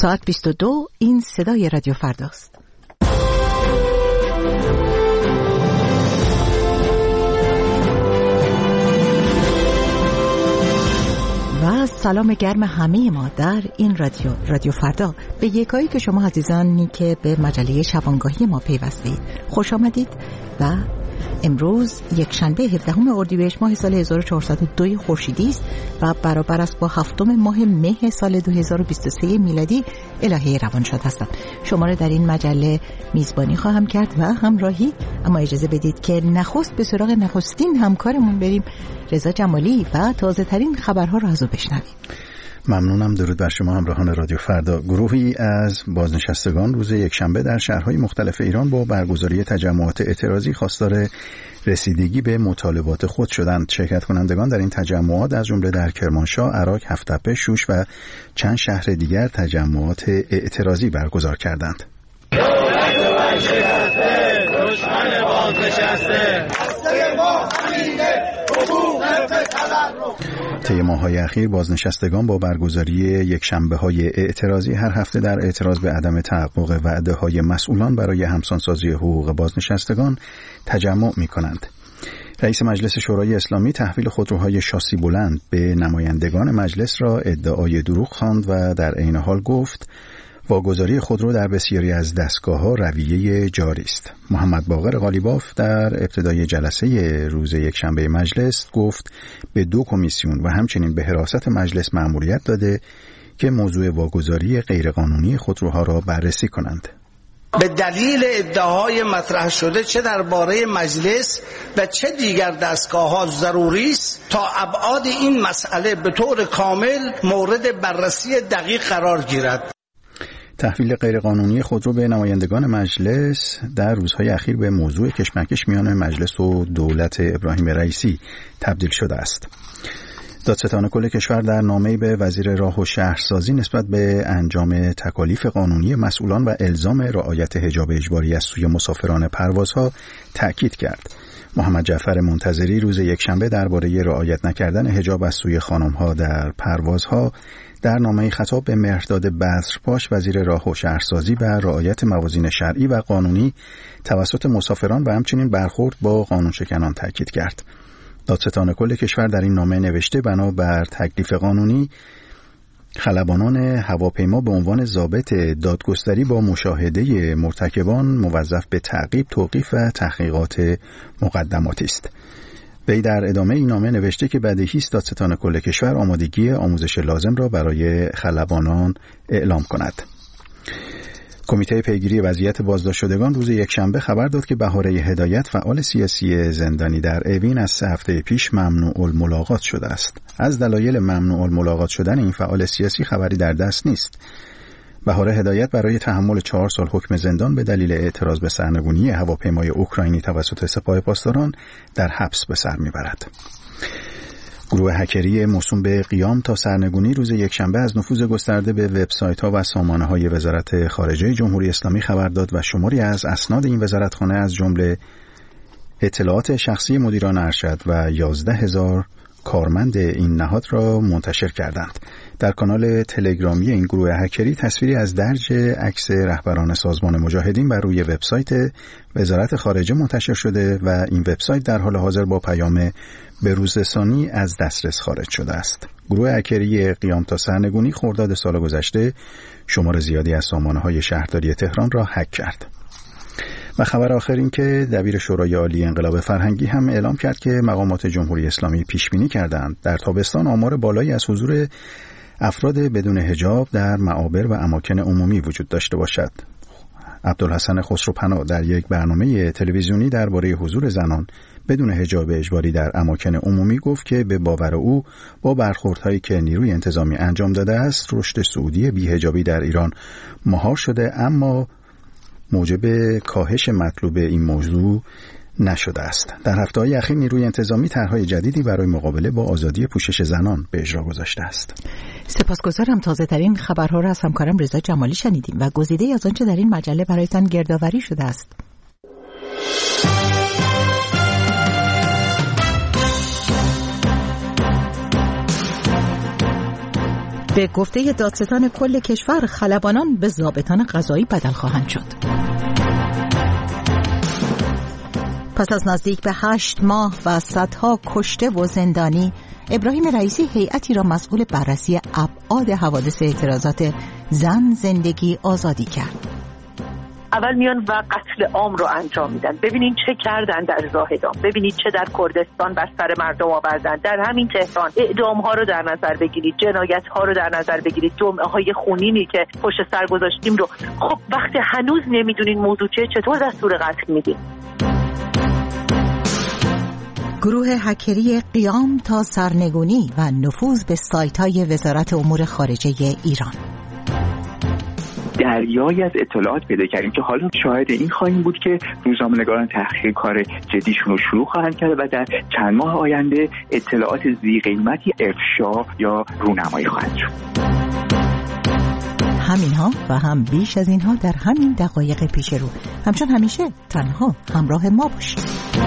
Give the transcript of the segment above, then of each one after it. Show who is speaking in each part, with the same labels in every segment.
Speaker 1: ساعت 22. این صدای رادیو فرداست. و سلام گرم همه ما در این رادیو فردا به یکایی که شما عزیزانی که به مجله شبانگاهی ما پیوستید خوش آمدید. و امروز یک شنبه 17 اردیبهشت ماه سال 1402 خورشیدی است و برابر است با 7 ماه مه سال 2023 میلادی. الهه روانشاد هستم. شما را در این مجله میزبانی خواهم کرد و همراهی. اما اجازه بدید که نخست به سراغ نخستین همکارمون بریم، رضا جمالی، و تازه ترین خبرها را از او بشنویم.
Speaker 2: ممنونم. درود بر شما همراهان رادیو فردا. گروهی از بازنشستگان روز یکشنبه در شهرهای مختلف ایران با برگزاری تجمعات اعتراضی خواستار رسیدگی به مطالبات خود شدند. شرکت کنندگان در این تجمعات از جمله در کرمانشاه، عراق، هفت‌تپه، شوش و چند شهر دیگر تجمعات اعتراضی برگزار کردند. دشمن بازنشسته طی ماه‌های اخیر بازنشستگان با برگزاری یکشنبه‌های اعتراضی هر هفته در اعتراض به عدم تحقق وعده‌های مسئولان برای همسانسازی حقوق بازنشستگان تجمع می‌کنند. رئیس مجلس شورای اسلامی تحویل خودروهای شاسی بلند به نمایندگان مجلس را ادعای دروغ خواند و در عین حال گفت واگذاری خودرو در بسیاری از دستگاه‌ها رویه جاری است. محمد باقر قالیباف در ابتدای جلسه روز یکشنبه مجلس گفت به 2 کمیسیون و همچنین به حراست مجلس مأموریت داده که موضوع واگذاری غیرقانونی خودروها را بررسی کنند.
Speaker 3: به دلیل ادعاهای مطرح شده چه درباره مجلس و چه دیگر دستگاه‌ها ضروری است تا ابعاد این مسئله به طور کامل مورد بررسی دقیق قرار گیرد.
Speaker 2: تحویل غیرقانونی خودرو به نمایندگان مجلس در روزهای اخیر به موضوع کشمکش میان مجلس و دولت ابراهیم رئیسی تبدیل شده است. دادستان کل کشور در نامه‌ای به وزیر راه و شهرسازی نسبت به انجام تکالیف قانونی مسئولان و الزام رعایت حجاب اجباری از سوی مسافران پروازها تأکید کرد. محمد جعفر منتظری روز یکشنبه درباره رعایت نکردن حجاب از سوی خانم‌ها در پروازها در نامه‌ای خطاب به مهرداد بذرپاش وزیر راه و شهرسازی بر رعایت موازین شرعی و قانونی توسط مسافران و همچنین برخورد با قانونشکنان تاکید کرد. دادستان کل کشور در این نامه نوشته بنابر تکلیف قانونی خلبانان هواپیما به عنوان ضابط دادگستری با مشاهده مرتکبان موظف به تعقیب، توقیف و تحقیقات مقدماتی است. وی در ادامه این نامه نوشته که بدیهی است دادستان کل کشور آمادگی آموزش لازم را برای خلبانان اعلام کند. کمیته پیگیری وضعیت بازداشت شدگان روز یکشنبه خبر داد که بهاره هدایت فعال سیاسی زندانی در اوین از 3 هفته پیش ممنوع الملاقات شده است. از دلایل ممنوع الملاقات شدن این فعال سیاسی خبری در دست نیست. بهاره هدایت برای تحمل 4 سال حکم زندان به دلیل اعتراض به سرنگونی هواپیمای اوکراینی توسط سپاه پاسداران در حبس به سر میبرد. گروه هکری موسوم به قیام تا سرنگونی روز یکشنبه از نفوذ گسترده به وبسایت‌ها و سامانه‌های وزارت خارجه جمهوری اسلامی خبر داد و شماری از اسناد این وزارتخانه از جمله اطلاعات شخصی مدیران ارشد و 11,000 کارمند این نهاد را منتشر کردند. در کانال تلگرامی این گروه هکری تصویری از درج عکس رهبران سازمان مجاهدین بر روی وبسایت وزارت خارجه منتشر شده و این وبسایت در حال حاضر با پیام بروزرسانی از دسترس خارج شده است. گروه هکری قیام تا سرنگونی خرداد سال گذشته شمار زیادی از سامانه‌های شهرداری تهران را هک کرد. و خبر آخر این که دبیر شورای عالی انقلاب فرهنگی هم اعلام کرد که مقامات جمهوری اسلامی پیش بینی کردند در تابستان آمار بالایی از حضور افراد بدون حجاب در معابر و اماکن عمومی وجود داشته باشد. عبدالحسن خسروپناه در یک برنامه تلویزیونی درباره حضور زنان بدون حجاب اجباری در اماکن عمومی گفت که به باور او با برخوردهایی که نیروی انتظامی انجام داده است رشد سعودی بی‌حجابی در ایران مهار شده، اما موجب کاهش مطلوب این موضوع نشده است. در هفته‌های اخیر نیروی انتظامی طرح‌های جدیدی برای مقابله با آزادی پوشش زنان به اجرا گذاشته است.
Speaker 1: سپاسگزارم. تازه ترین خبرها را از همکارم رضا جمالی شنیدیم و گزیده‌ای از آنچه در این مجله برایتان گردآوری شده است. به گفته دادستان کل کشور، خلبانان به ضابطان قضایی بدل خواهند شد. پس از نزدیک به 8 ماه و صدها کشته و زندانی، ابراهیم رئیسی هیئتی را مسئول بررسی ابعاد حوادث اعتراضات زن، زندگی، آزادی کرد.
Speaker 4: اول میان و قتل عام رو انجام میدن. ببینید چه کردن در زاهدان، ببینید چه در کردستان بر سر مردم آوردن. در همین تهران اعدام ها رو در نظر بگیرید، جنایت ها رو در نظر بگیرید، جمعه های خونینی که پشت سر گذاشتیم رو. خب وقتی هنوز نمیدونین موضوع چطور دستور قتل میدین؟
Speaker 1: گروه هکری قیام تا سرنگونی و نفوذ به سایت‌های وزارت امور خارجه ایران.
Speaker 5: دریایی از اطلاعات پیدا کردیم که حالا شاهد این خواهیم بود که روزنامه‌نگاران تحقیق کار جدیشون رو شروع خواهند کرد و در چند ماه آینده اطلاعات ذی‌قیمتی افشا یا رونمایی خواهند شد.
Speaker 1: همینها و هم بیش از اینها در همین دقایق پیش رو. همچون همیشه تنها همراه ما باشید.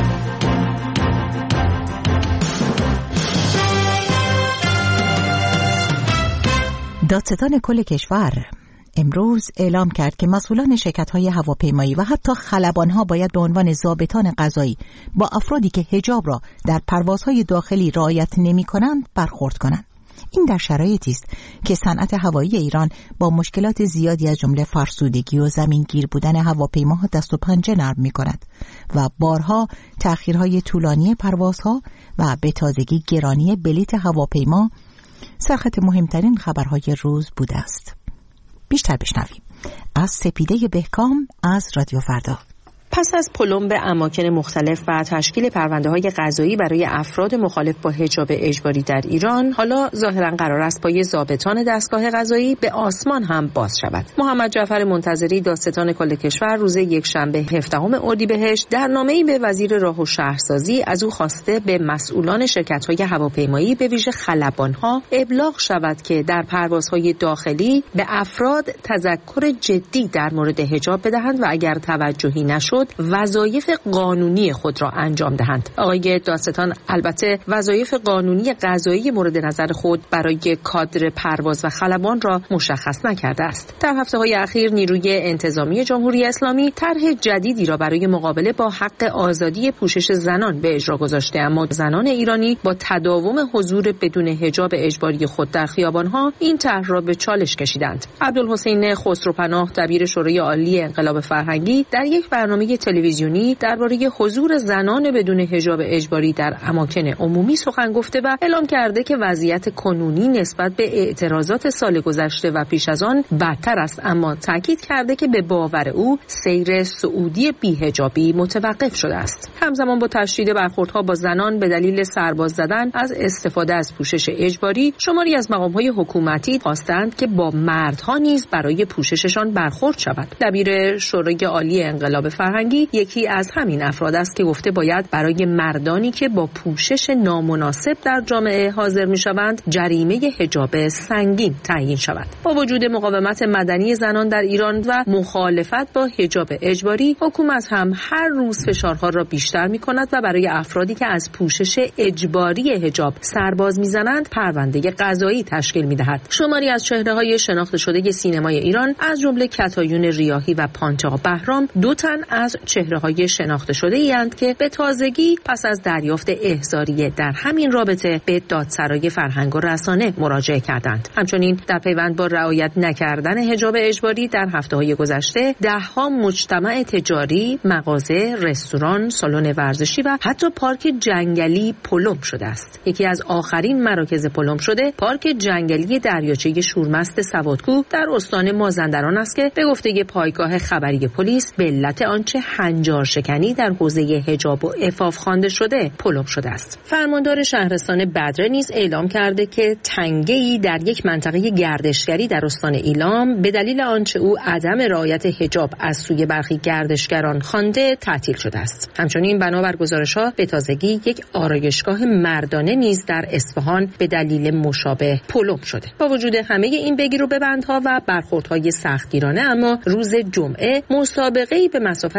Speaker 1: دادستان کل کشور امروز اعلام کرد که مسئولان شرکت‌های هواپیمایی و حتی خلبان‌ها باید به عنوان ضابطان قضایی با افرادی که حجاب را در پروازهای داخلی رعایت نمی‌کنند برخورد کنند. این در شرایطی است که صنعت هوایی ایران با مشکلات زیادی از جمله فرسودگی و زمینگیر بودن هواپیماها دست و پنجه نرم می‌کند و بارها تأخیرهای طولانی پروازها و به تازگی گرانی بلیت هواپیما سرخط مهمترین خبرهای روز بوده است. بیشتر بشنویم از سپیده بهکام از رادیو فردا.
Speaker 6: پس از پلم به اماکن مختلف و تشکیل پرونده‌های قضایی برای افراد مخالف با حجاب اجباری در ایران، حالا ظاهراً قرار است پای ضابطان دستگاه قضایی به آسمان هم باز شود. محمد جعفر منتظری، دادستان کل کشور، روز یکشنبه 17 اردیبهشت در نامه‌ای به وزیر راه و شهرسازی از او خواسته به مسئولان شرکت‌های هواپیمایی به ویژه خلبان‌ها ابلاغ شود که در پروازهای داخلی به افراد تذکر جدی در مورد حجاب بدهند و اگر توجهی نشد وظایف قانونی خود را انجام دهند. آقای دادستان البته وظایف قانونی قضایی مورد نظر خود برای کادر پرواز و خلبان را مشخص نکرده است. در هفته‌های اخیر نیروی انتظامی جمهوری اسلامی طرح جدیدی را برای مقابله با حق آزادی پوشش زنان به اجرا گذاشته، اما زنان ایرانی با تداوم حضور بدون حجاب اجباری خود در خیابان‌ها این طرح را به چالش کشیدند. عبدالحسین خسروپناه، دبیر شورای عالی انقلاب فرهنگی، در یک برنامه تلویزیونی درباره حضور زنان بدون حجاب اجباری در اماکن عمومی سخن گفته و اعلام کرده که وضعیت کنونی نسبت به اعتراضات سال گذشته و پیش از آن بدتر است، اما تاکید کرده که به باور او سیر سعودی بی‌حجابی متوقف شده است. همزمان با تشدید برخوردها با زنان به دلیل سرباز زدن از استفاده از پوشش اجباری، شماری از مقام‌های حکومتی خواستند که با مردها نیز برای پوشششان برخورد شود. دبیر شورای عالی انقلاب فرهنگی یکی از همین افراد است که گفته باید برای مردانی که با پوشش نامناسب در جامعه حاضر می‌شوند جریمه حجاب سنگین تعیین شود. با وجود مقاومت مدنی زنان در ایران و مخالفت با حجاب اجباری، حکومت هم هر روز فشارها را بیشتر می‌کند و برای افرادی که از پوشش اجباری حجاب سرباز می‌زنند پرونده قضایی تشکیل می‌دهد. شماری از چهره‌های شناخته شده سینمای ایران از جمله کتایون ریاحی و پانچا بهرام دو تن از چهره‌های شناخته شده ایند که به تازگی پس از دریافت احضاریه در همین رابطه به دادسرای فرهنگ و رسانه مراجعه کردند. همچنین در پیوند با رعایت نکردن حجاب اجباری در هفته‌های گذشته ده‌ها مجتمع تجاری، مغازه، رستوران، سالن ورزشی و حتی پارک جنگلی پلم شده است. یکی از آخرین مراکز پلم شده پارک جنگلی دریاچه شورمست سوادکوه در استان مازندران است که به گفته پایگاه خبری پلیس به علت آنچه هنجار شکنی در حوزه حجاب و عفاف خوانده شده پلم شده است. فرماندار شهرستان بدره نیز اعلام کرده که تنگه‌ای در یک منطقه گردشگری در استان ایلام به دلیل آنچه او عدم رعایت حجاب از سوی برخی گردشگران خوانده تعطیل شده است. همچنین بنابر گزارش‌ها به تازگی یک آرایشگاه مردانه نیز در اصفهان به دلیل مشابه پلم شده. با وجود همه این بگیر و ببندها و برخوردهای سختگیرانه، اما روز جمعه مسابقه‌ای به مسافت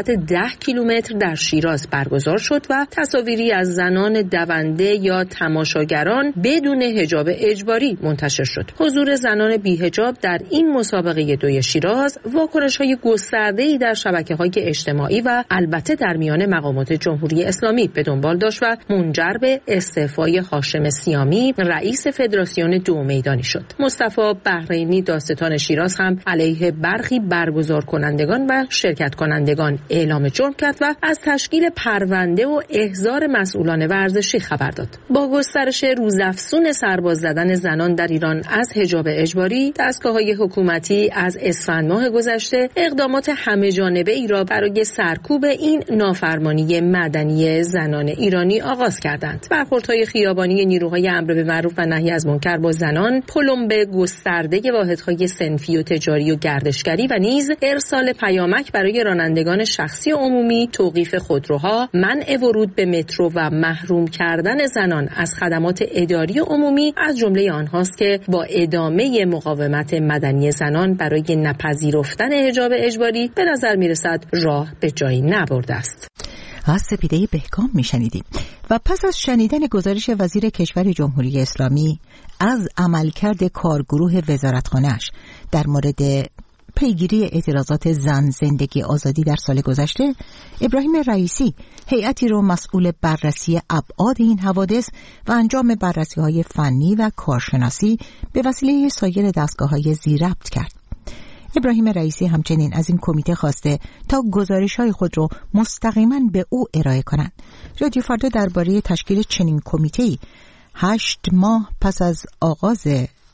Speaker 6: مسافت 10 کیلومتر در شیراز برگزار شد و تصاویری از زنان دونده یا تماشاگران بدون حجاب اجباری منتشر شد. حضور زنان بی‌حجاب در این مسابقه دوی شیراز واکنش‌های گسترده‌ای در شبکه‌های اجتماعی و البته در میان مقامات جمهوری اسلامی به دنبال داشت و منجر به استعفای هاشم سیامی رئیس فدراسیون دو میدانی شد. مصطفی بحرینی دادستان شیراز هم علیه برخی برگزار کنندگان و شرکت کنندگان اعلام جرم کرد و از تشکیل پرونده و احضار مسئولان ورزشی خبر داد. با گسترش روزافزون سرباز زدن زنان در ایران از حجاب اجباری، دستگاه‌های حکومتی از اسفند ماه گذشته اقدامات همه‌جانبه ای را برای سرکوب این نافرمانی مدنی زنان ایرانی آغاز کردند. برخوردهای خیابانی نیروهای امر به معروف و نهی از منکر با زنان، پلمب گسترده واحدهای صنفی و تجاری و گردشگری و نیز ارسال پیامک برای رانندگان شخصی و عمومی، توقیف خودروها، منع ورود به مترو و محروم کردن زنان از خدمات اداری و عمومی از جمله آنهاست که با ادامه مقاومت مدنی زنان برای نپذیرفتن حجاب اجباری به نظر میرسد راه به جایی نبرده است.
Speaker 1: از سپیده بهکام میشنیدیم. و پس از شنیدن گزارش وزیر کشور جمهوری اسلامی از عملکرد کارگروه وزارتخانه‌اش در مورد پیگیری اعتراضات زن زندگی آزادی در سال گذشته، ابراهیم رئیسی هیئتی رو مسئول بررسی ابعاد این حوادث و انجام بررسی‌های فنی و کارشناسی به وسیله سایر دستگاه‌های زیرربط کرد. ابراهیم رئیسی همچنین از این کمیته خواسته تا گزارش‌های خود رو مستقیما به او ارائه کنند. رادیو فردا درباره تشکیل چنین کمیته‌ای 8 ماه پس از آغاز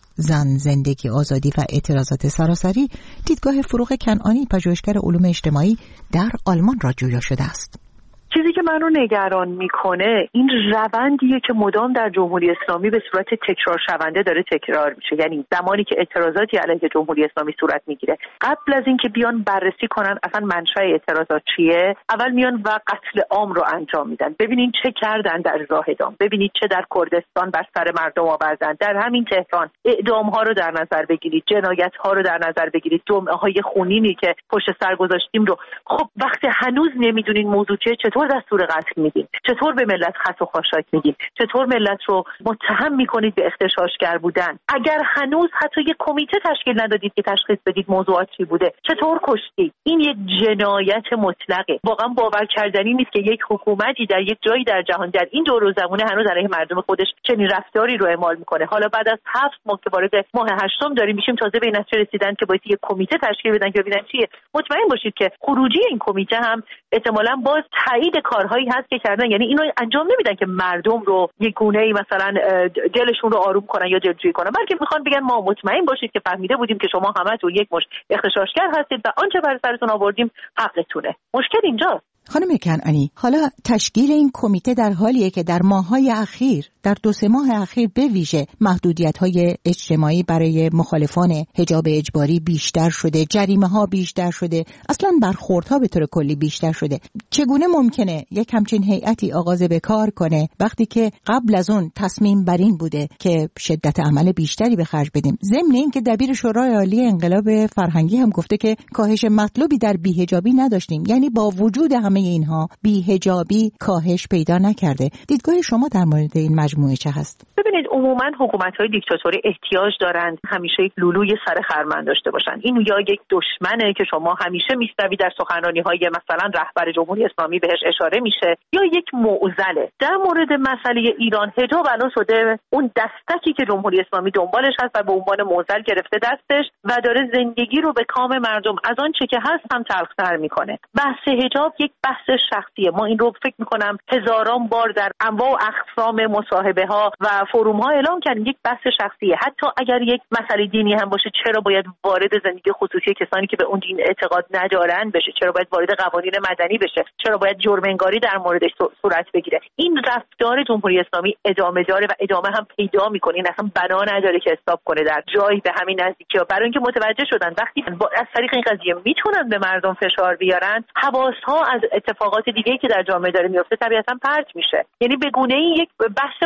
Speaker 1: زن زندگی آزادی و اعتراضات سراسری، دیدگاه فروغ کنعانی پژوهشگر علوم اجتماعی در آلمان را جویا شده است.
Speaker 4: چیزی که من رو نگران میکنه این روندیه که مدام در جمهوری اسلامی به صورت تکرار شونده داره تکرار میشه. یعنی زمانی که اعتراضاتی علیه جمهوری اسلامی صورت میگیره، قبل از اینکه بیان بررسی کنن اصلا منشأ اعتراضات چیه، اول میان و قتل عام رو انجام میدن. ببینید چه کردن در زاهدان، ببینید چه در کردستان بر سر مردم آوردن، در همین تهران اعدام ها رو در نظر بگیرید، جنایت ها رو در نظر بگیرید، جمعه های خونینی که پشت سر گذاشتیم رو. خب وقتی هنوز نمیدونین موضوع چطور دستور قتل میدین؟ چطور به ملت خس و خاشاک میدین؟ چطور ملت رو متهم میکنید به اغتشاشگر بودن؟ اگر هنوز حتی یک کمیته تشکیل ندادید که تشخیص بدید موضوعات چی بوده، چطور کشتید؟ این یک جنایت مطلقه. واقعا باور کردنی نیست که یک حکومتی در یک جایی در جهان در این دور زمانه هنوز علیه مردم خودش چنین رفتاری رو اعمال میکنه. حالا بعد از 7 ماه که وارد ماه 8 داریم میشیم، تازه به این نتیجه رسیدن که باید یک کمیته تشکیل بدن که ببینن چیه. مطمئن باشید که خروجی این کمیته هم احتمالاً باز تایید کارهایی هست که کردن. یعنی اینو انجام نمیدن که مردم رو یک گونه‌ای مثلا دلشون رو آروم کنن یا دلجویی کنن، بلکه میخوان بگن ما مطمئن باشید که فهمیده بودیم که شما همتون یک مش اغتشاشگر هستید و آنچه بر سرتون آوردیم حقتونه. مشکل اینجاست.
Speaker 1: خانم کنعانی، حالا تشکیل این کمیته در حالیه که در ماه‌های اخیر، در 2-3 ماه اخیر به ویژه محدودیت‌های اجتماعی برای مخالفان حجاب اجباری بیشتر شده، جریمه‌ها بیشتر شده، اصلاً برخوردها به طور کلی بیشتر شده. چگونه ممکنه یک همچین هیئتی آغاز به کار کنه وقتی که قبل از اون تصمیم بر این بوده که شدت عمل بیشتری به خرج بدیم؟ ضمن این که دبیر شورای عالی انقلاب فرهنگی هم گفته که کاهش مطلوبی در بی‌حجابی نداشتیم. یعنی با وجود همه اینها بی‌حجابی کاهش پیدا نکرده. دیدگاه شما در مورد این مجموعه چه هست؟
Speaker 4: ببینید، عموما حکومت‌های دیکتاتوری احتیاج دارند همیشه یک لولوی سر خرمن داشته باشن. این یا یک دشمنه که شما همیشه میشنوید در سخنرانی‌های مثلا رهبر جمهوری اسلامی بهش اشاره میشه، یا یک معضله. در مورد مسئله ایران، حجاب الان شده اون دستکی که جمهوری اسلامی دنبالش هست و به عنوان معضل گرفته دستش و داره زندگی رو به کام مردم از آن چه که هست هم تلخ‌تر میکنه. بحث حجاب یک بحث شخصیه. ما این رو فکر میکنم هزاران بار در انواع و اقسام مصاحبه‌ها و فروم‌ها اعلام کردیم، یک بحث شخصیه. حتی اگر یک مسئله دینی هم باشه، چرا باید وارد زندگی خصوصی کسانی که به اون دین اعتقاد ندارن بشه؟ چرا باید وارد قوانین مدنی بشه؟ چرا باید جرم انگاری در موردش صورت بگیره؟ این رفتار جمهوری اسلامی ادامه داره و ادامه هم پیدا میکنه. این اصلا بنا نداره که استاپ کنه در جایی به همین نزدیکی‌ها. برای اینکه متوجه شدن وقتی از طریق این قضیه میتونن به مردم فشار بیارن، حواس‌ها از اتفاقات دیگه‌ای که در جامعه داره میفته طبیعتاً پرت میشه. یعنی به گونه‌ای یک بحث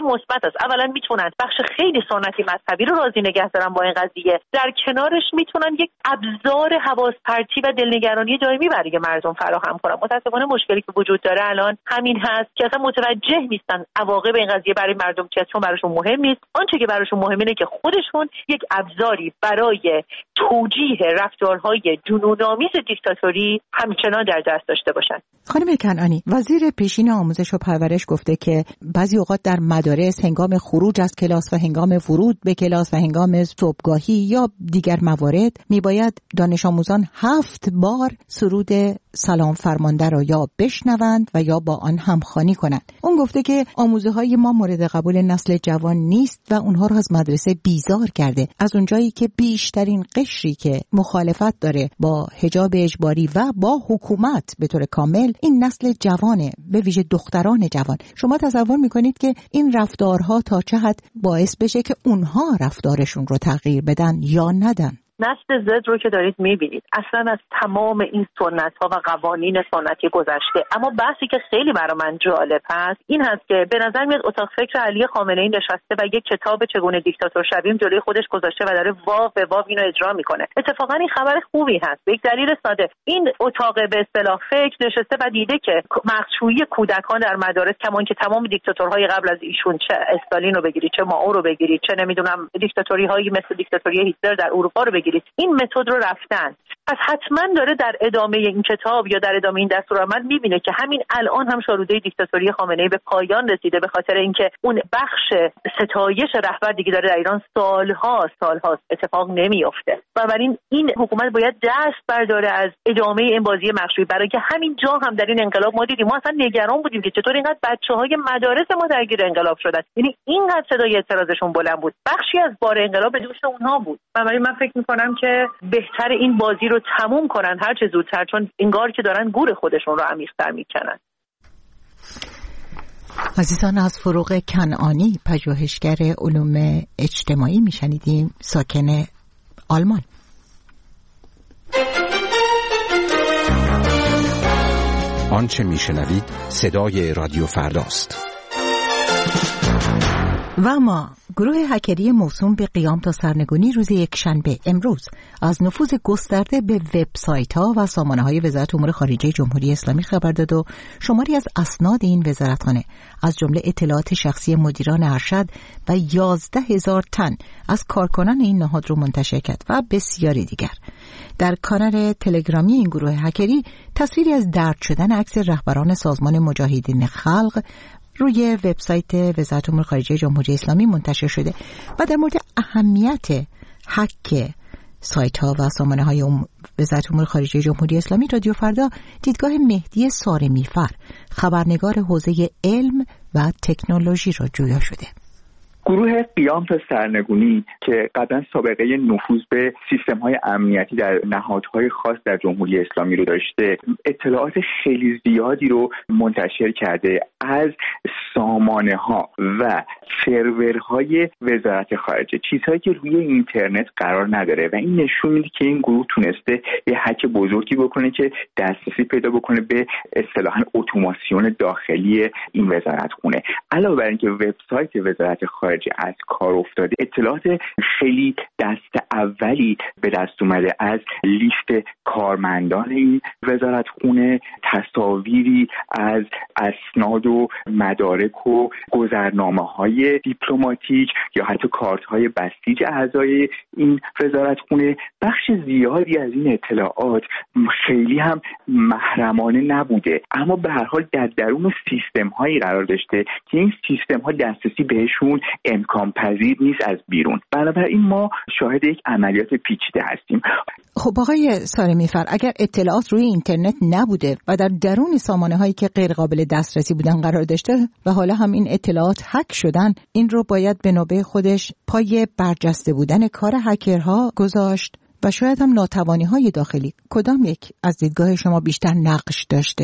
Speaker 4: مثبت است. اولا میتونن بخش خیلی سنتی مذهبی رو راضی نگه دارن با این قضیه، در کنارش میتونن یک ابزار حواس پرتی و دلنگرانی دائمی برای مردم فراهم کنن. متاسفانه مشکلی که وجود داره الان همین هست که اصلا متوجه نیستن عواقب این قضیه برای مردم چیه، چون براشون مهم نیست. آنچه که براشون مهمه اینه که خودشون یک ابزاری برای توجیه رفتارهای جنون‌آمیز دیکتاتوری همچنان در دست داشته باشن.
Speaker 1: خانم کنعانی، وزیر پیشین آموزش و پرورش گفته که بعضی اوقات در مدارس هنگام خروج از کلاس و هنگام ورود به کلاس و هنگام صبحگاهی یا دیگر موارد میباید دانش آموزان 7 بار سرود سلام فرمانده را یا بشنوند و یا با آن همخوانی کنند. اون گفته که آموزه های ما مورد قبول نسل جوان نیست و اونها را از مدرسه بیزار کرده. از اونجایی که بیشترین قشری که مخالفت داره با حجاب اجباری و با حکومت به طور کامل این نسل جوانه، به ویژه دختران جوان. شما تصور میکنید که این رفتارها تا چه حد باعث بشه که اونها رفتارشون رو تغییر بدن یا ندن؟
Speaker 4: نسل زد رو که دارید میبینید اصلا از تمام این سنت ها و قوانین سنتی گذشته. اما بحثی که خیلی برای من جالب هست این هست که به نظر میاد اتاق فکر علی خامنه‌ای نشسته و یک کتاب چگونه دیکتاتور شویم جلوی خودش گذاشته و داره واو به واو اینو اجرا میکنه. اتفاقا این خبر خوبی هست به یک دلیل ساده. این اتاق به اصطلاح فکر نشسته و دیده که مخشویی کودکان در مدارس، کمان که تمام دیکتاتورهای قبل از ایشون، چه استالین رو بگیرید، چه مائو رو بگیرید، چه نمیدونم دیکتاتوری هایی مثل دیکتاتوری هیتلر در اروپا رو بگیرید، این متد رو رفتن. پس حتما داره در ادامه این کتاب یا در ادامه این دستورالعمل میبینه که همین الان هم شاروده دیکتاتوری خامنه‌ای به پایان رسیده، به خاطر اینکه اون بخش ستایش رهبر دیگه داره در ایران سالها اتفاق نمیفته. بنابراین این حکومت باید دست برداره از ادامه این بازی مخشویی، برای که همین جا هم در این انقلاب ما دیدیم، ما اصلا نگران بودیم که چطور اینقدر بچه‌های مدارس ما درگیر انقلاب شدن. یعنی اینقدر صدای اعتراضشون بلند بود، بخشی از بار انقلاب به دوش اونها بود. بنابراین من فکر می‌کنم که بهتر این بازی رو تموم کنن هر چه زودتر، چون انگار که دارن گور خودشون رو عمیق‌تر میکنن.
Speaker 1: عزیزان، از فروغ کنعانی، پژوهشگر علوم اجتماعی میشنیدیم، ساکن آلمان.
Speaker 7: آنچه میشنوید صدای رادیو فرداست.
Speaker 1: و ما گروه هکری موسوم به قیام تا سرنگونی روز یکشنبه امروز از نفوذ گسترده به وبسایت‌ها و سامانه‌های وزارت امور خارجه جمهوری اسلامی خبر داد و شماری از اسناد این وزارتخانه از جمله اطلاعات شخصی مدیران ارشد و 11,000 تن از کارکنان این نهاد رو منتشر کرد و بسیاری دیگر. در کانال تلگرامی این گروه هکری تصویری از درج شدن عکس رهبران سازمان مجاهدین خلق روی وبسایت وزارت امور خارجه جمهوری اسلامی منتشر شده و در مورد اهمیت هک سایت ها و سامانه های وزارت امور خارجه جمهوری اسلامی رادیو فردا دیدگاه مهدی سارمیفر، خبرنگار حوزه علم و تکنولوژی را جویا شده.
Speaker 5: گروه قیام تا سرنگونی که قبلا سابقه نفوذ به سیستم‌های امنیتی در نهادهای خاص در جمهوری اسلامی رو داشته، اطلاعات خیلی زیادی رو منتشر کرده از سامانه‌ها و سرورهای وزارت خارجه، چیزهایی که روی اینترنت قرار نداره و این نشون میده که این گروه تونسته یه هک بزرگی بکنه که دسترسی پیدا بکنه به اصطلاحاً اتوماسیون داخلی این وزارتخونه. علاوه بر اینکه وبسایت وزارت خارجه از کار افتاده، اطلاعات خیلی دست اولی به دست اومده از لیست کارمندان این وزارتخونه، تصاویری از اسناد و مدارک و گذرنامه‌های دیپلماتیک یا حتی کارت‌های بسیج اعضای این وزارتخونه. بخش زیادی از این اطلاعات خیلی هم محرمانه نبوده، اما به هر حال در درون سیستم‌هایی قرار داشته که این سیستم‌ها دسترسی بهشون امکان پذیر نیست از بیرون. بنابراین ما شاهد یک عملیات پیچیده هستیم.
Speaker 1: خب آقای سارمیفر، اگر اطلاعات روی اینترنت نبوده و در درون سامانه هایی که غیر قابل دسترسی بودن قرار داشته و حالا هم این اطلاعات هک شدن، این رو باید به نوبه خودش پای برجسته بودن کار هکرها گذاشت و شاید هم ناتوانی های داخلی. کدام یک از دیدگاه شما بیشتر نقش داشته؟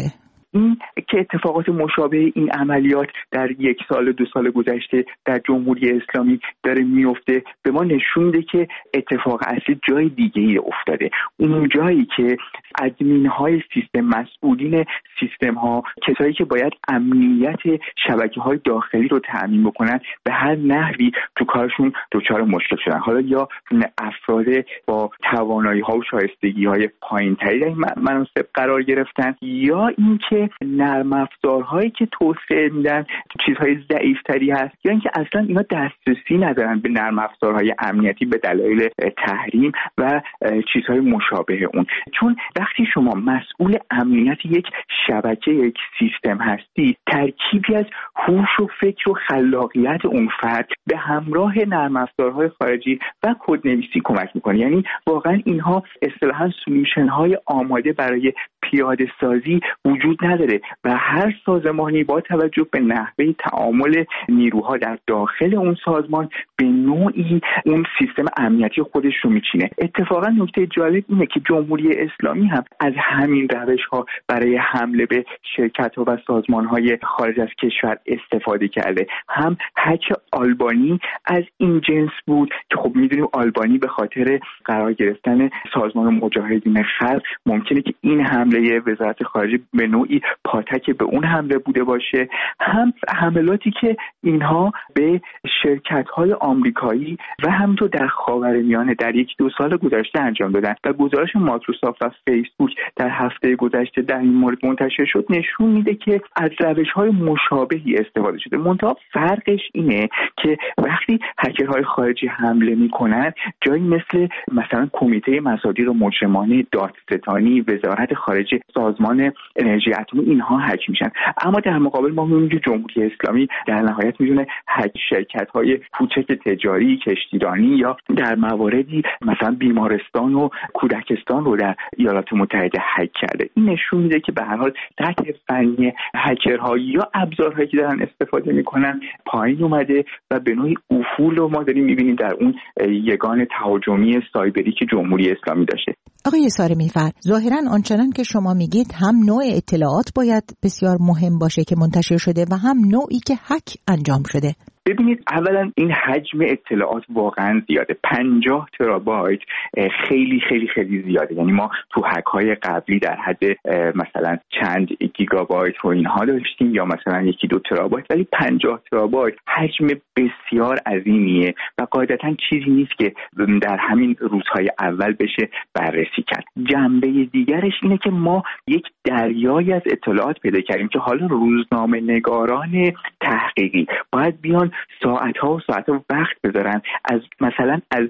Speaker 5: این که اتفاقات مشابه این عملیات در 1 سال 2 سال گذشته در جمهوری اسلامی داره میفته به ما نشون میده که اتفاق اصلی جای دیگه‌ای افتاده. اون جایی که ادمین‌های سیستم، مسئولین سیستم‌ها، کسایی که باید امنیت شبکه‌های داخلی رو تأمین بکنن به هر نحوی تو کارشون دچار مشکل شدن. حالا یا افراد با توانایی‌ها و شایستگی‌های پایین‌تری در این مناصب قرار گرفتن، یا اینکه نرم افزارهایی که توسعه میدن چیزهای ضعیف‌تری هست، یا اینکه اصلا اینا دسترسی ندارن به نرم افزارهای امنیتی به دلایل تحریم و چیزهای مشابه اون. چون وقتی شما مسئول امنیت یک شبکه، یک سیستم هستی، ترکیبی از هوش و فکر و خلاقیت اون فرد به همراه نرم افزارهای خارجی و کدنویسی کمک میکنه. یعنی واقعا اینها اصطلاحاً سولوشن های آماده برای پیاده سازی وجود نداره و هر سازمانی با توجه به نحوه تعامل نیروها در داخل اون سازمان به نوعی اون سیستم امنیتی خودش رو میچینه. اتفاقا نکته جالب اینه که جمهوری اسلامی هم از همین روش‌ها برای حمله به شرکت‌ها و سازمان‌های خارج از کشور استفاده کرده. هم هک آلبانی از این جنس بود که خب می‌دونیم آلبانی به خاطر قرار گرفتن سازمان مجاهدین خلق ممکنه که این حمله وزارت خارجه به نوعی پاتک به اون حمله بوده باشه. هم حملاتی که اینها به شرکت‌های آمریکایی و همینطور در خاورمیانه در 1-2 سال گذشته انجام دادن و گزارش مایکروسافت و فیسبوک در هفته گذشته در این مورد منتشر شد نشون میده که از روش‌های مشابهی استفاده شده. منتها فرقش اینه که وقتی هکرهای خارجی حمله میکنن جایی مثلا کمیته مصادیق مجرمانه دادستانی، وزارت خارجه، سازمان انرژی اتمی، اینها هک میشن. اما در مقابل ما میبینیم که جمهوری اسلامی در نهایت میدونه هک شرکت‌های کوچک تجاری، کشتیرانی یا در مواردی مثلا بیمارستان و کودکستان رو در ایالات متحده هک کرده. این نشون میده که به هر حال سطح فنی هکرها یا ابزارهایی که دارن استفاده میکنن پایین اومده و به نوعی افول رو ما داریم میبینیم در اون یگان تهاجمی سایبری که جمهوری اسلامی داشته.
Speaker 1: آقای سارمی‌فر، ظاهراً آنچنان که شما میگید هم نوع اطلاعات باید بسیار مهم باشه که منتشر شده و هم نوعی که هک انجام شده.
Speaker 5: ببینید، اولا این حجم اطلاعات واقعا زیاده. 50 ترابایت خیلی خیلی خیلی زیاده. یعنی ما تو هک‌های قبلی در حد مثلا چند گیگابایت و اینها داشتیم یا مثلا 1-2 ترابایت، ولی 50 ترابایت حجم بسیار عظیمیه و قاعدتا چیزی نیست که در همین روزهای اول بشه بررسی کرد. جنبه دیگرش اینه که ما یک دریایی از اطلاعات پیدا کردیم که حالا روزنامه‌نگاران تحقیقی باید بیان ساعت‌ها و ساعت‌ها وقت بذارن مثلا از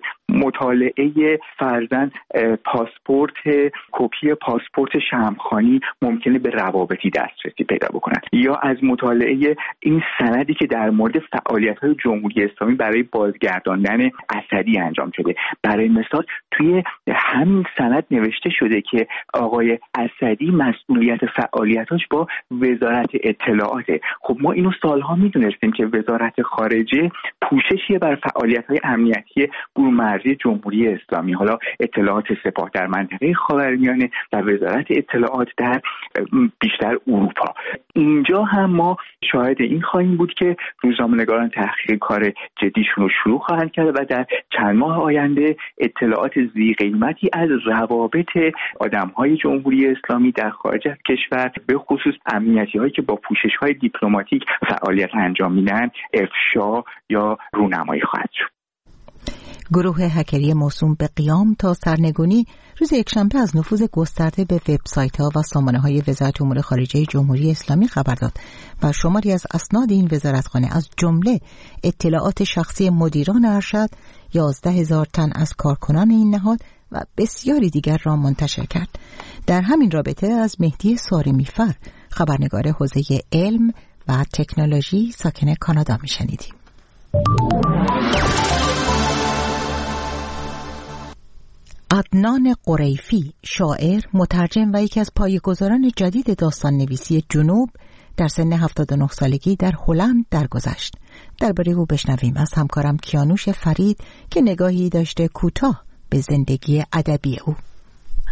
Speaker 5: مطالعه فرضاً کپی پاسپورت شمخانی ممکنه به روابطی دسترسی پیدا بکنن، یا از مطالعه این سندی که در مورد فعالیت‌های جمهوری اسلامی برای بازگرداندن اسدی انجام شده. برای مثال توی همین سند نوشته شده که آقای اسدی مسئولیت فعالیتاش با وزارت اطلاعاته. خب ما اینو سالها میدونستیم که وزارت خارجه پوششیه بر فعالیت‌های امنیتی بوم‌مرزی جمهوری اسلامی، حالا اطلاعات سپاه در منطقه خاورمیانه و وزارت اطلاعات در بیشتر اروپا. اینجا هم ما شاهد این خواهیم بود که روزنامه‌نگاران تحقیق کار جدیشون رو شروع خواهند کرد و در چند ماه آینده اطلاعات ذی قیمتی از روابط آدم‌های جمهوری اسلامی در خارج از کشور به خصوص امنیتی‌هایی که با پوشش‌های دیپلماتیک فعالیت انجام میدن افشا یا رونمایی خواهد شد.
Speaker 1: گروه هکری موسوم به قیام تا سرنگونی روز یکشنبه از نفوذ گسترده به وبسایت‌ها و سامانه‌های وزارت امور خارجه جمهوری اسلامی خبر داد و شماری از اسناد این وزارتخانه از جمله اطلاعات شخصی مدیران ارشد، 11,000 تن از کارکنان این نهاد و بسیاری دیگر را منتشر کرد. در همین رابطه از مهدی سارمی‌فر، خبرنگار حوزه علم و تکنولوژی ساکن کانادا میشنیدیم. عدنان قریفی، شاعر، مترجم و یکی از پایه‌گذاران جدید داستان نویسی جنوب، در سن 79 سالگی در هلند درگذشت. درباره او بشنویم از همکارم کیانوش فرید که نگاهی داشته کوتاه به زندگی ادبی او.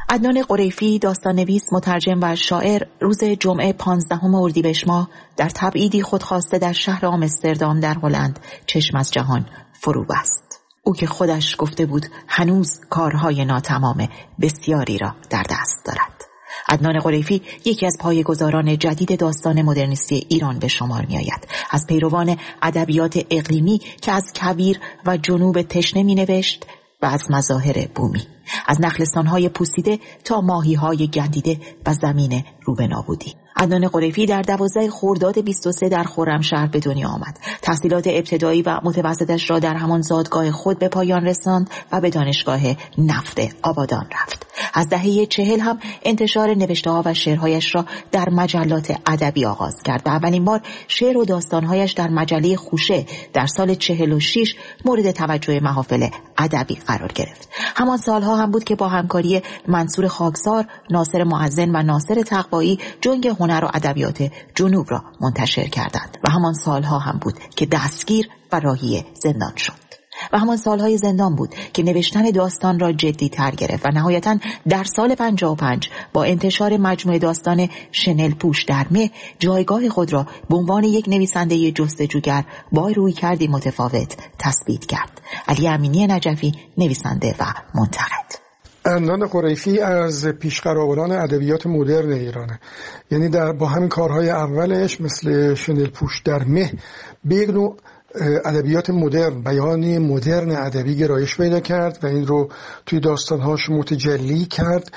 Speaker 1: عدنان قریفی، داستان‌نویس، مترجم و شاعر، روز جمعه 15 اردیبهشت ماه در تبعیدی خودخواسته در شهر آمستردام در هلند چشم از جهان فرو بست. او که خودش گفته بود هنوز کارهای ناتمام بسیاری را در دست دارد. عدنان قریفی یکی از پایه‌گذاران جدید داستان مدرنیستی ایران به شمار می‌آید. از پیروان ادبیات اقلیمی که از کویر و جنوب تشنه می‌نوشت و از مظاهر بومی، از نخلستان‌های پوسیده تا ماهی‌های گندیده و زمین رو به نابودی. عدنان قریفی در 12 خرداد 23 در خرمشهر به دنیا آمد. تحصیلات ابتدایی و متوسطش را در همان زادگاه خود به پایان رساند و به دانشگاه نفت آبادان رفت. از دهه 40 هم انتشار نوشته‌ها و شعرهایش را در مجلات ادبی آغاز کرد و اولین بار شعر و داستانهایش در مجله خوشه در سال 46 مورد توجه محافل ادبی قرار گرفت. همان سالها هم بود که با همکاری منصور خاکسار، ناصر معزن و ناصر تقوایی جنگ هنر و ادبیات جنوب را منتشر کردند و همان سالها هم بود که دستگیر و راهی زندان شد. و همان سالهای زندان بود که نوشتن داستان را جدی تر گرفت و نهایتاً در سال 55 با انتشار مجموعه داستان شنل پوش در مه جایگاه خود را به عنوان یک نویسنده جستجوگر با رویکردی متفاوت تثبیت کرد. علی امینی نجفی، نویسنده و منتقد.
Speaker 8: عدنان قریفی از پیشقراولان ادبیات مدرن ایرانه. یعنی با همین کارهای اولش مثل شنل پوش در مه به یک نوع ادبیات مدرن، بیانی مدرن ادبی گرایش پیدا کرد و این رو توی داستانهاش متجلی کرد.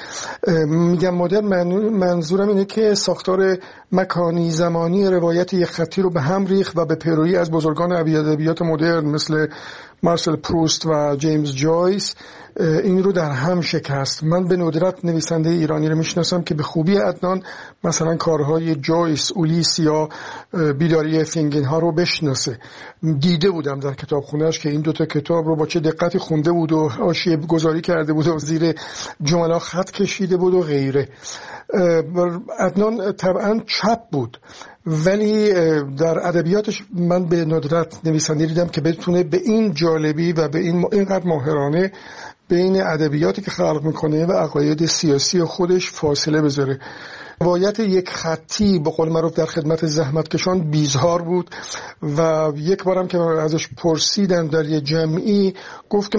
Speaker 8: میگم مدرن، منظورم اینه که ساختار مکانی زمانی روایت یک خطی رو به هم ریخت و به پیروی از بزرگان ادبیات مدرن مثل مارسل پروست و جیمز جویس این رو در هم شکست. من به ندرت نویسنده ایرانی رو میشناسم که به خوبی عدنان مثلا کارهای جویس، اولیس یا بیداری فینگین ها رو بشناسه. دیده بودم در کتابخونه‌اش که این دوتا کتاب رو با چه دقتی خونده بود و حاشیه گذاری کرده بود و زیر جمله خط کشیده بود و غیره. عدنان طبعا چپ بود، ولی در ادبیاتش من به ندرت نویسنده دیدم که بتونه به این جالبی و به اینقدر ماهرانه بین ادبیاتی که خلق میکنه و عقاید سیاسی خودش فاصله بذاره. روایت یک خطی به قول معروف در خدمت زحمتکشان بیزار بود و یک بارم که ازش پرسیدن در یه جمعی گفت که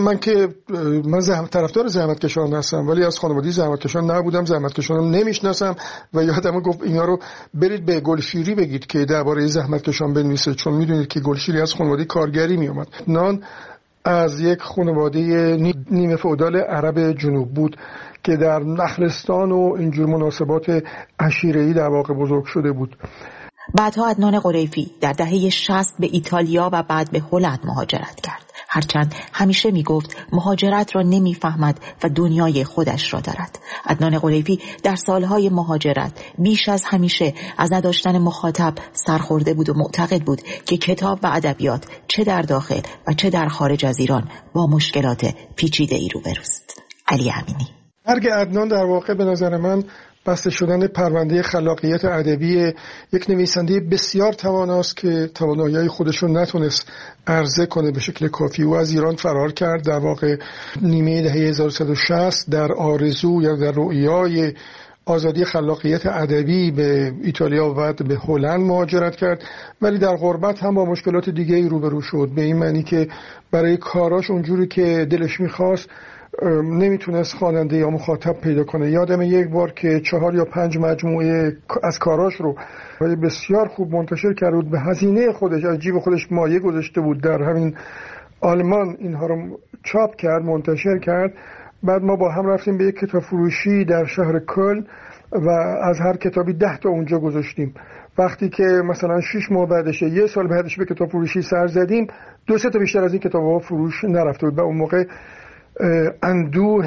Speaker 8: من طرفدار زحمتکشان هستم ولی از خانواده زحمتکشان نبودم، زحمتکشانم نمیشناسم و یادم گفت اینا رو برید به گلشیری بگید که درباره زحمتکشان بنویسه، چون میدونید که گلشیری از خانواده کارگری میومد. نان از یک خانواده نیمه فئودال عرب جنوب بود که در نخلستان و اینجور مناسبات عشیره‌ای در واقع بزرگ شده بود.
Speaker 1: بعدها عدنان قریفی در دهه 60 به ایتالیا و بعد به هلند مهاجرت کرد. هرچند همیشه میگفت مهاجرت را نمیفهمد و دنیای خودش را دارد. عدنان قریفی در سالهای مهاجرت بیش از همیشه از نداشتن مخاطب سرخورده بود و معتقد بود که کتاب و ادبیات چه در داخل و چه در خارج از ایران با مشکلات پیچیده‌ای روبروست. علی امینی.
Speaker 8: مرگ عدنان در واقع به نظر من بسته شدن پرونده خلاقیت ادبی یک نویسنده بسیار تواناست که توانایی خودش رو نتونست عرضه کنه به شکل کافی و از ایران فرار کرد. در واقع نیمه دهه 1160 در آرزو یا در رؤیای آزادی خلاقیت ادبی به ایتالیا و بعد به هلند مهاجرت کرد، ولی در غربت هم با مشکلات دیگه‌ای روبرو شد، به این معنی که برای کاراش اونجوری که دلش می‌خواست نمیتونست خواننده یا مخاطب پیدا کنه. یادم یک بار که 4 یا 5 مجموعه از کاراش رو بسیار خوب منتشر کرده بود، به هزینه خودش از جیب خودش مایه گذاشته بود، در همین آلمان اینها رو چاپ کرد، منتشر کرد. بعد ما با هم رفتیم به یک کتاب فروشی در شهر کلن و از هر کتابی 10 تا اونجا گذاشتیم. وقتی که مثلا 6 ماه بعدش، 1 سال بعدش به کتاب فروشی سر زدیم، 2-3 تا بیشتر از این کتاب‌ها فروش نرفته بود. و اون موقع اندوه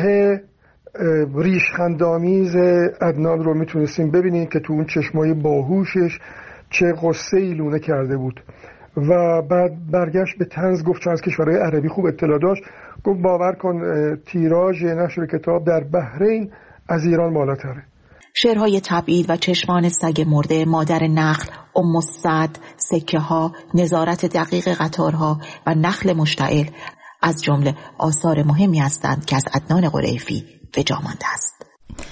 Speaker 8: ریشخندآمیز عدنان رو میتونستیم ببینیم که تو اون چشمای باهوشش چه قصه‌ای لونه کرده بود. و بعد برگشت به طنز، گفت چون از کشورهای عربی خوب اطلاع داشت، گفت باور کن تیراژ نشر کتاب در بحرین از ایران بالاتره.
Speaker 1: شعرهای تبعید و چشمان سگ مرده، مادر نخل، ام السعد، سکه ها، نظارت دقیق قطارها و نخل مشتعل از جمله آثار مهمی هستند که از عدنان قریفی به جا مانده است.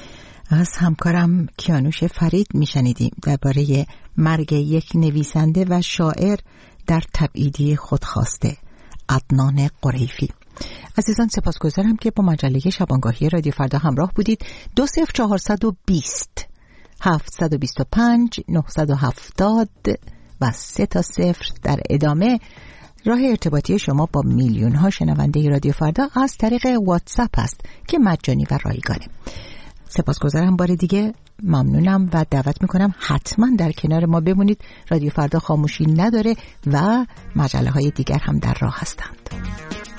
Speaker 1: از همکارم کیانوش فرید میشنیدیم درباره مرگ یک نویسنده و شاعر در تبعیدی خودخواسته، عدنان قریفی. عزیزان سپاسگزارم که با مجله شبانگاهی رادیو فردا همراه بودید. 20420 725 970 و 3 تا 0 در ادامه. راه ارتباطی شما با میلیون ها شنونده رادیو فردا از طریق واتساپ است که مجانی و رایگانه. سپاسگزارم بار دیگه، ممنونم و دعوت میکنم حتما در کنار ما بمونید. رادیو فردا خاموشی نداره و مجله های دیگر هم در راه هستند.